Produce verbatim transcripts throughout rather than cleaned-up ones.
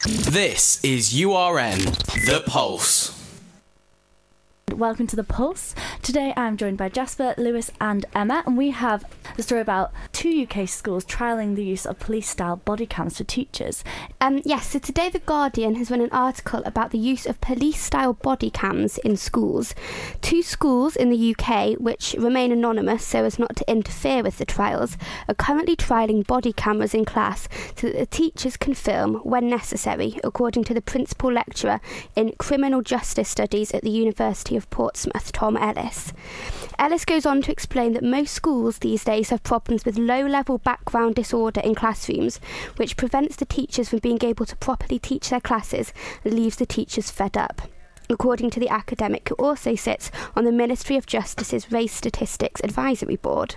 This is U R N, The Pulse. Welcome to The Pulse. Today I'm joined by Jasper, Lewis and Emma, and we have a story about two U K schools trialling the use of police-style body cams for teachers. Um, yes, so today The Guardian has run an article about the use of police-style body cams in schools. Two schools in the U K, which remain anonymous so as not to interfere with the trials, are currently trialling body cameras in class so that the teachers can film when necessary, according to the principal lecturer in criminal justice studies at the University of Portsmouth, Tom Ellis. Ellis goes on to explain that most schools these days have problems with low-level background disorder in classrooms, which prevents the teachers from being able to properly teach their classes and leaves the teachers fed up. According to the academic, who also sits on the Ministry of Justice's Race Statistics Advisory Board.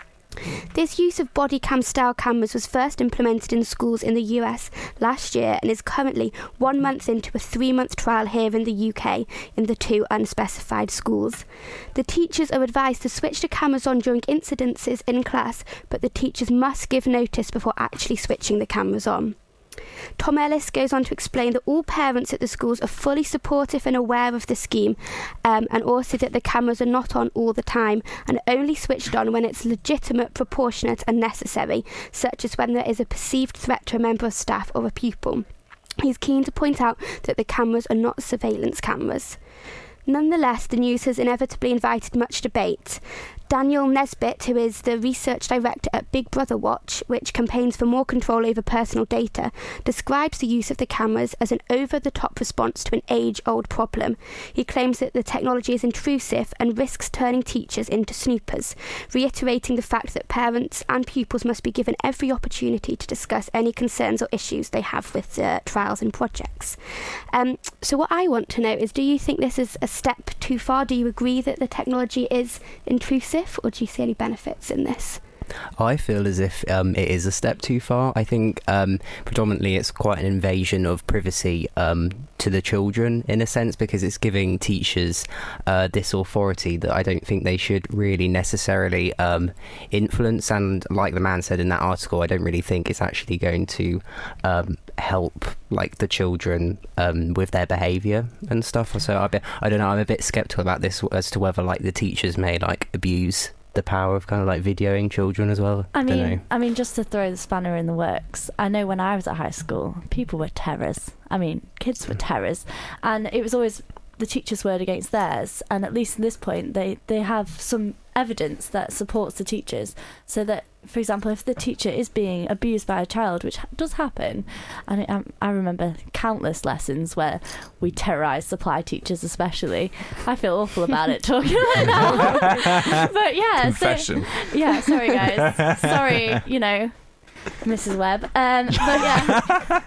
This use of body cam style cameras was first implemented in schools in the U S last year and is currently one month into a three-month trial here in the U K in the two unspecified schools. The teachers are advised to switch the cameras on during incidences in class, but the teachers must give notice before actually switching the cameras on. Tom Ellis goes on to explain that all parents at the schools are fully supportive and aware of the scheme, um, and also that the cameras are not on all the time and only switched on when it's legitimate, proportionate and necessary, such as when there is a perceived threat to a member of staff or a pupil. He's keen to point out that the cameras are not surveillance cameras. Nonetheless, the news has inevitably invited much debate. Daniel Nesbitt, who is the research director at Big Brother Watch, which campaigns for more control over personal data, describes the use of the cameras as an over-the-top response to an age-old problem. He claims that the technology is intrusive and risks turning teachers into snoopers, reiterating the fact that parents and pupils must be given every opportunity to discuss any concerns or issues they have with the trials and projects. Um, so what I want to know is, do you think this is a step too far? Do you agree that the technology is intrusive? Or do you see any benefits in this? I feel as if um, it is a step too far. I think um, predominantly it's quite an invasion of privacy um, to the children, in a sense, because it's giving teachers uh, this authority that I don't think they should really necessarily um, influence. And like the man said in that article, I don't really think it's actually going to um, help like the children um, with their behaviour and stuff. So I, be, I don't know, I'm a bit sceptical about this as to whether like the teachers may like abuse the power of kind of like videoing children as well. I mean, don't know. I mean, just to throw the spanner in the works, I know when I was at high school, people were terrors. I mean, kids were terrors, and it was always the teacher's word against theirs. And at least at this point, they they have some evidence that supports the teachers, so that, for example, if the teacher is being abused by a child, which does happen, and I, I remember countless lessons where we terrorised supply teachers especially. I feel awful about it talking about it now. But yeah, confession. So, yeah, sorry guys. Sorry, you know, Missus Webb. Um, but yeah,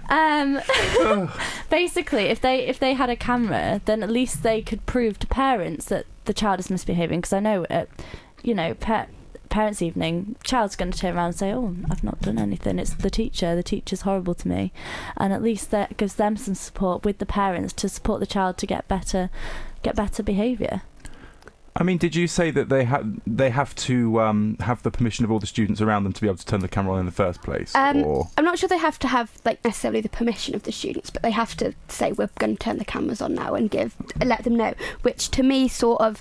um, basically, if they if they had a camera, then at least they could prove to parents that the child is misbehaving. Because I know, at, you know, pa- parents' evening, child's going to turn around and say, "Oh, I've not done anything. It's the teacher. The teacher's horrible to me," and at least that gives them some support with the parents to support the child to get better, get better behaviour. I mean, did you say that they have they have to um, have the permission of all the students around them to be able to turn the camera on in the first place? Um, or? I'm not sure they have to have like necessarily the permission of the students, but they have to say we're going to turn the cameras on now and give let them know. Which to me sort of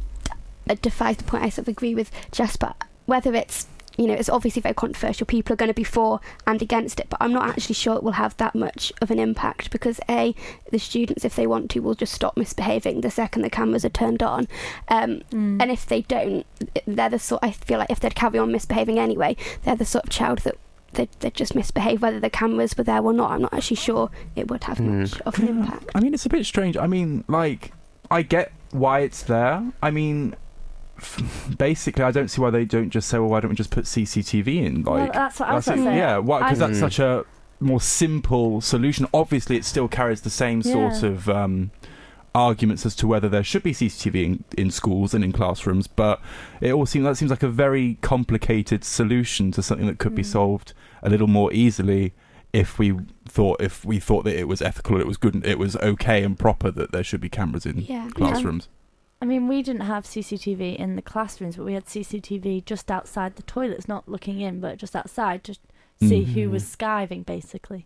d- defies the point. I sort of agree with Jasper. Whether it's you know, it's obviously very controversial. People are going to be for and against it, but I'm not actually sure it will have that much of an impact because A, the students, if they want to, will just stop misbehaving the second the cameras are turned on. Um, mm. And if they don't, they're the sort, I feel like if they'd carry on misbehaving anyway, they're the sort of child that they'd, they'd just misbehave whether the cameras were there or not. I'm not actually sure it would have mm. much of an impact. I mean, it's a bit strange. I mean, like, I get why it's there. I mean... basically, I don't see why they don't just say, well, why don't we just put C C T V in? Like, well, that's what I was saying. Yeah, because that's such a more simple solution. Obviously, it still carries the same yeah. sort of um, arguments as to whether there should be C C T V in, in schools and in classrooms, but it all seems that seems like a very complicated solution to something that could mm. be solved a little more easily if we thought if we thought that it was ethical, it was good, and it was okay and proper that there should be cameras in yeah. classrooms. Yeah. I mean, we didn't have C C T V in the classrooms, but we had C C T V just outside the toilets, not looking in, but just outside, just see Mm. who was skiving, basically.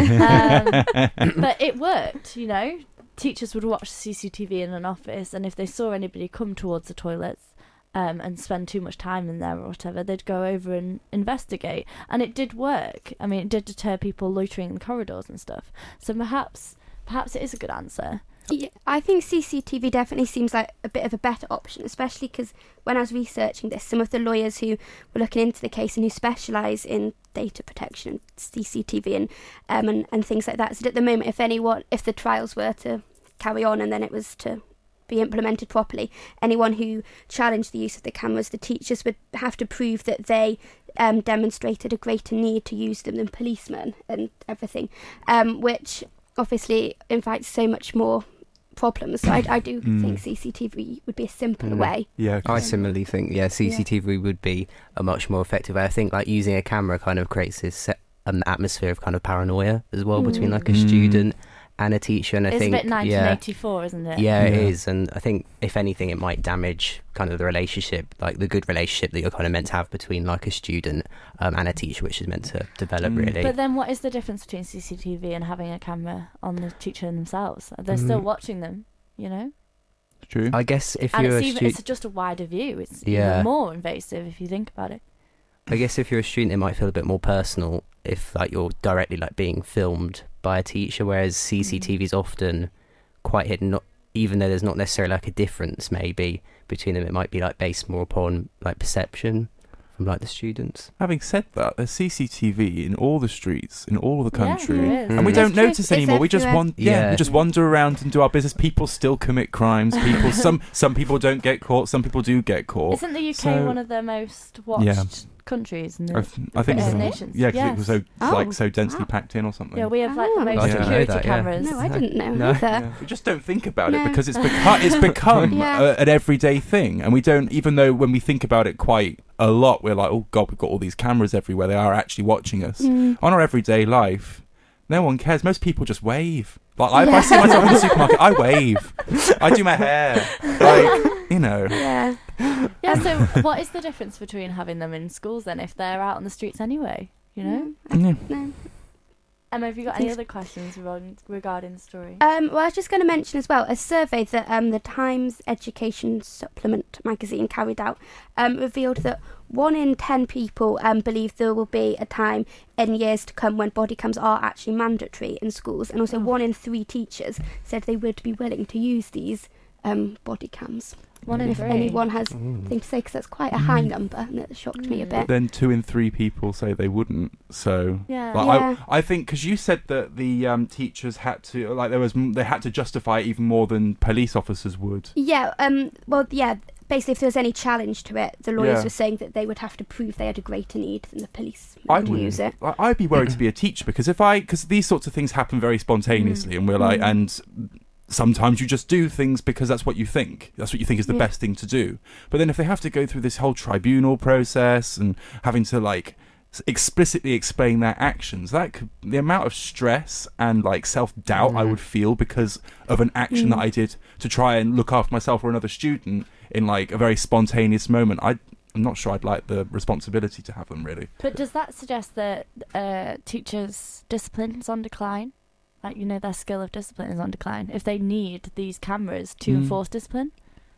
um, but it worked, you know. Teachers would watch C C T V in an office, and if they saw anybody come towards the toilets um, and spend too much time in there or whatever, they'd go over and investigate. And it did work. I mean, it did deter people loitering in the corridors and stuff. So perhaps, perhaps it is a good answer. Yeah, I think C C T V definitely seems like a bit of a better option, especially because when I was researching this, some of the lawyers who were looking into the case and who specialise in data protection and C C T V and um and, and things like that said at the moment, if anyone, if the trials were to carry on and then it was to be implemented properly, anyone who challenged the use of the cameras, the teachers would have to prove that they um, demonstrated a greater need to use them than policemen and everything, um, which obviously invites so much more problems. So I, I do Mm. think C C T V would be a simpler Mm. way. Yeah, I similarly think, yeah, C C T V would be a much more effective way. I think like using a camera kind of creates this se- um, atmosphere of kind of paranoia as well between like a Mm. student and a teacher. And I It's think, a bit nineteen yeah, eighty-four, isn't it? yeah, it Yeah. is. And I think if anything, it might damage kind of the relationship, like the good relationship that you're kind of meant to have between like a student um, and a teacher, which is meant to develop Mm. really. But then what is the difference between C C T V and having a camera on the teacher themselves? They're still Mm. watching them, you know? True. I guess if And you're it's, a even, student, it's just a wider view. It's Yeah. even more invasive if you think about it. I guess if you're a student, it might feel a bit more personal if like you're directly like being filmed by a teacher, whereas C C T V is often quite hidden. Not, even though there's not necessarily like a difference maybe between them, it might be like based more upon like perception from like the students. Having said that, there's C C T V in all the streets in all of the Yeah, country. there is. And we Mm. don't It's true. notice It's anymore. We just everywhere. want, yeah, Yeah. we just wander around and do our business. People still commit crimes. People, some some people don't get caught. Some people do get caught. Isn't the U K So- one of the most watched Yeah. countries? In I, the, th- I think British so. nations. Yeah, because it was so Yes. Oh. like so densely Wow. packed in or something. yeah, we have like Oh. the most I didn't know security that, yeah. cameras. No, I didn't know No. either. Yeah, we just don't think about No. it because it's become it's become Yeah. a, an everyday thing, and we don't. Even though when we think about it quite a lot, we're like, oh god, we've got all these cameras everywhere. They are actually watching us. Mm. On our everyday life, no one cares. Most people just wave. Like I- if I Yeah. see myself in the supermarket, I wave. I do my hair. Like you know. Yeah. Yeah, so what is the difference between having them in schools then if they're out on the streets anyway? You know? Yeah. No. Emma, have you got I any think other questions regarding, regarding the story? Um, well, I was just going to mention as well a survey that um, the Times Education Supplement magazine carried out um, revealed that one in ten people um, believe there will be a time in years to come when body cams are actually mandatory in schools, and also Oh. one in three teachers said they would be willing to use these um, body cams. One in if three. anyone has Mm. anything to say, because that's quite a high Mm. number, and it shocked me a Mm. bit. Then two in three people say they wouldn't. So. Yeah. Like, Yeah. I, I think because you said that the um, teachers had to like there was they had to justify it even more than police officers would. Yeah, um, well, yeah, basically if there was any challenge to it, the lawyers Yeah. were saying that they would have to prove they had a greater need than the police I to wouldn't. use it. I- I'd be worried to be a teacher because if I because these sorts of things happen very spontaneously, and we're like, Mm. and sometimes you just do things because that's what you think. That's what you think is the Yeah. best thing to do. But then if they have to go through this whole tribunal process and having to like s- explicitly explain their actions, that could, the amount of stress and like self doubt I Mm. would feel because of an action Mm. that I did to try and look after myself or another student in like a very spontaneous moment, I. I'm not sure I'd like the responsibility to have them really. But does that suggest that uh, teachers' discipline is on decline? Like, you know, their skill of discipline is on decline if they need these cameras to Mm. enforce discipline?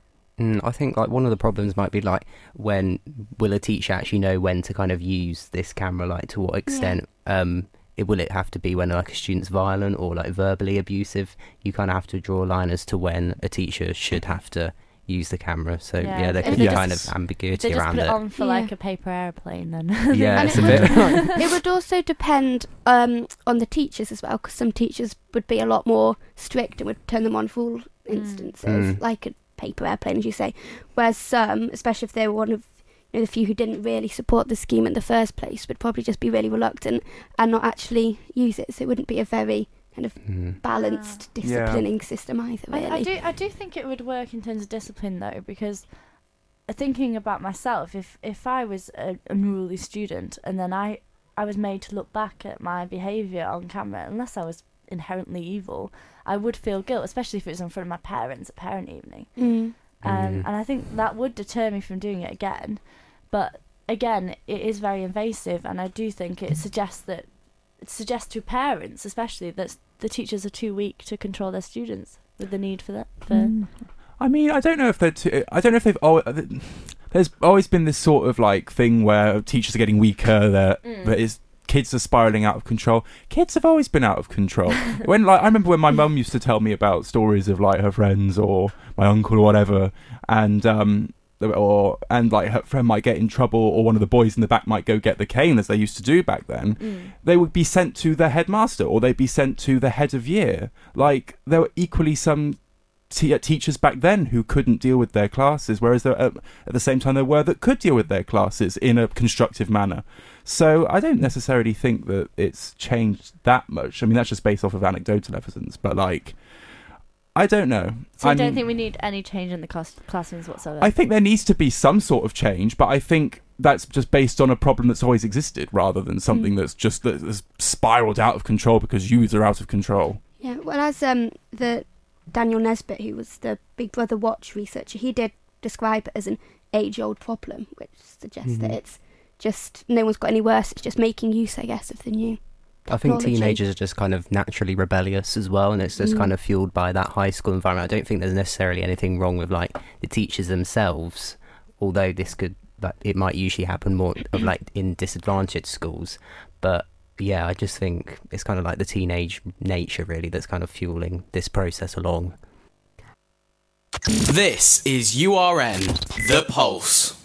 Mm, I think like one of the problems might be like when will a teacher actually know when to kind of use this camera? Like to what extent? Um, it will it have to be when like a student's violent or like verbally abusive? You kind of have to draw a line as to when a teacher should have to use the camera. So Yeah, yeah, there if could they be kind just- of They ambiguity just around put it it. on for Yeah. like a paper airplane then. Yeah, And it's it a would- bit. It would also depend um, on the teachers as well, because some teachers would be a lot more strict and would turn them on for all instances, Mm. like a paper airplane, as you say. Whereas some, especially if they were one of you know, the few who didn't really support the scheme in the first place, would probably just be really reluctant and not actually use it. So it wouldn't be a very kind of Mm. balanced Yeah. disciplining system either, I, really. I do I do think it would work in terms of discipline though, because thinking about myself, if if I was a unruly student and then I I was made to look back at my behaviour on camera, unless I was inherently evil, I would feel guilt, especially if it was in front of my parents at parent evening. Mm. Um, Mm. and I think that would deter me from doing it again. But again, it is very invasive, and I do think it suggests that it suggests to parents, especially, that the teachers are too weak to control their students with the need for that. For mm. I mean, I don't know if they're. Too, I don't know if they've. Oh, there's always been this sort of like thing where teachers are getting weaker. That mm. that is. Kids are spiraling out of control. Kids have always been out of control. When like I remember when my mum used to tell me about stories of like her friends or my uncle or whatever, and um or and like her friend might get in trouble, or one of the boys in the back might go get the cane, as they used to do back then. Mm. They would be sent to the headmaster, or they'd be sent to the head of year. Like there were equally some T- teachers back then who couldn't deal with their classes, whereas there, uh, at the same time there were that could deal with their classes in a constructive manner. So I don't necessarily think that it's changed that much. I mean, that's just based off of anecdotal evidence, but like, I don't know. So I you don't mean, think we need any change in the class- classrooms whatsoever? I think there needs to be some sort of change, but I think that's just based on a problem that's always existed, rather than something mm. that's just that's spiraled out of control because youths are out of control. Yeah, well, as um the Daniel Nesbitt, who was the Big Brother Watch researcher, he did describe it as an age-old problem, which suggests mm-hmm. that it's just no one's got any worse. It's just making use, I guess, of the new technology. I think teenagers are just kind of naturally rebellious as well, and it's just mm. kind of fueled by that high school environment. I don't think there's necessarily anything wrong with like the teachers themselves, although this could like it might usually happen more of like in disadvantaged schools, but. Yeah, I just think it's kind of like the teenage nature, really, that's kind of fueling this process along. This is U R N, The Pulse.